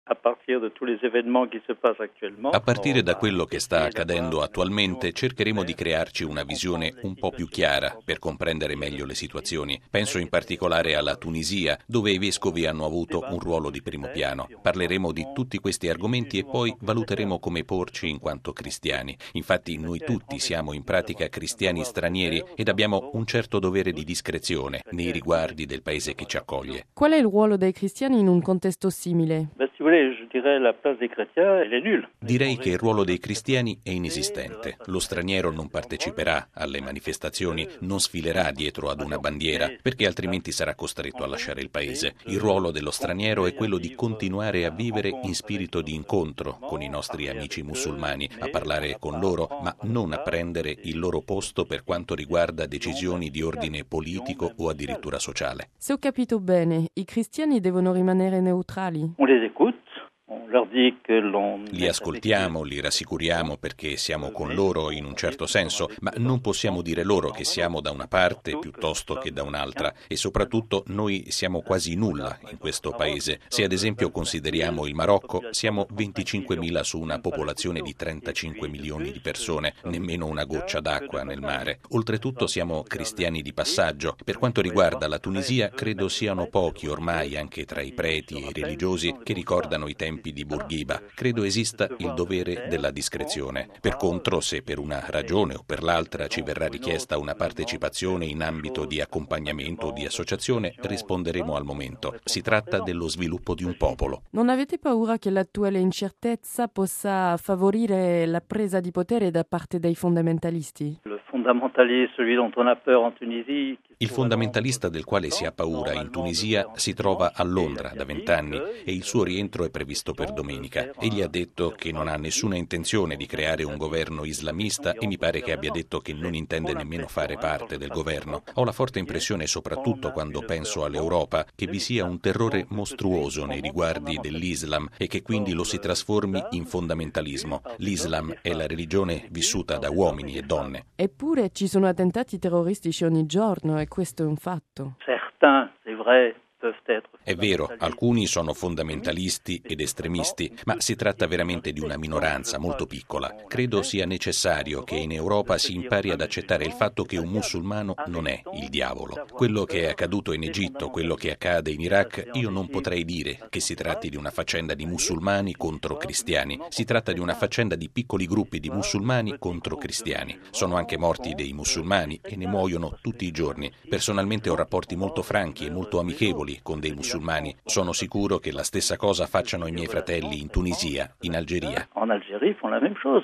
A partire da quello che sta accadendo attualmente, cercheremo di crearci una visione un po' più chiara per comprendere meglio le situazioni. Penso in particolare alla Tunisia, dove i vescovi hanno avuto un ruolo di primo piano. Parleremo di tutti questi argomenti e poi valuteremo come porci in quanto cristiani. Infatti noi tutti siamo in pratica cristiani stranieri ed abbiamo un certo dovere di discrezione nei riguardi del paese che ci accoglie. Qual è il ruolo dei cristiani in un contesto simile? Direi che il ruolo dei cristiani è inesistente. Lo straniero non parteciperà alle manifestazioni, non sfilerà dietro ad una bandiera, perché altrimenti sarà costretto a lasciare il paese. Il ruolo dello straniero è quello di continuare a vivere in spirito di incontro con i nostri amici musulmani, a parlare con loro, ma non a prendere il loro posto per quanto riguarda decisioni di ordine politico o addirittura sociale. Se ho capito bene, i cristiani devono rimanere neutrali? Li ascoltiamo, li rassicuriamo perché siamo con loro in un certo senso, ma non possiamo dire loro che siamo da una parte piuttosto che da un'altra e soprattutto noi siamo quasi nulla in questo paese. Se ad esempio consideriamo il Marocco, siamo 25.000 su una popolazione di 35 milioni di persone, nemmeno una goccia d'acqua nel mare. Oltretutto siamo cristiani di passaggio. Per quanto riguarda la Tunisia, credo siano pochi ormai anche tra i preti e i religiosi che ricordano i tempi di Bourguiba. Credo esista il dovere della discrezione. Per contro, se per una ragione o per l'altra ci verrà richiesta una partecipazione in ambito di accompagnamento o di associazione, risponderemo al momento. Si tratta dello sviluppo di un popolo. Non avete paura che l'attuale incertezza possa favorire la presa di potere da parte dei fondamentalisti? Il fondamentalista del quale si ha paura in Tunisia si trova a Londra da 20 anni e il suo rientro è previsto per domenica. Egli ha detto che non ha nessuna intenzione di creare un governo islamista e mi pare che abbia detto che non intende nemmeno fare parte del governo. Ho la forte impressione, soprattutto quando penso all'Europa, che vi sia un terrore mostruoso nei riguardi dell'Islam e che quindi lo si trasformi in fondamentalismo. L'Islam è la religione vissuta da uomini e donne. Eppure ci sono attentati terroristici ogni giorno e questo è un fatto. È vero, alcuni sono fondamentalisti ed estremisti, ma si tratta veramente di una minoranza molto piccola. Credo sia necessario che in Europa si impari ad accettare il fatto che un musulmano non è il diavolo. Quello che è accaduto in Egitto, quello che accade in Iraq, io non potrei dire che si tratti di una faccenda di musulmani contro cristiani. Si tratta di una faccenda di piccoli gruppi di musulmani contro cristiani. Sono anche morti dei musulmani e ne muoiono tutti i giorni. Personalmente ho rapporti molto franchi e molto amichevoli con dei musulmani. Sono sicuro che la stessa cosa facciano i miei fratelli in Tunisia, in Algeria.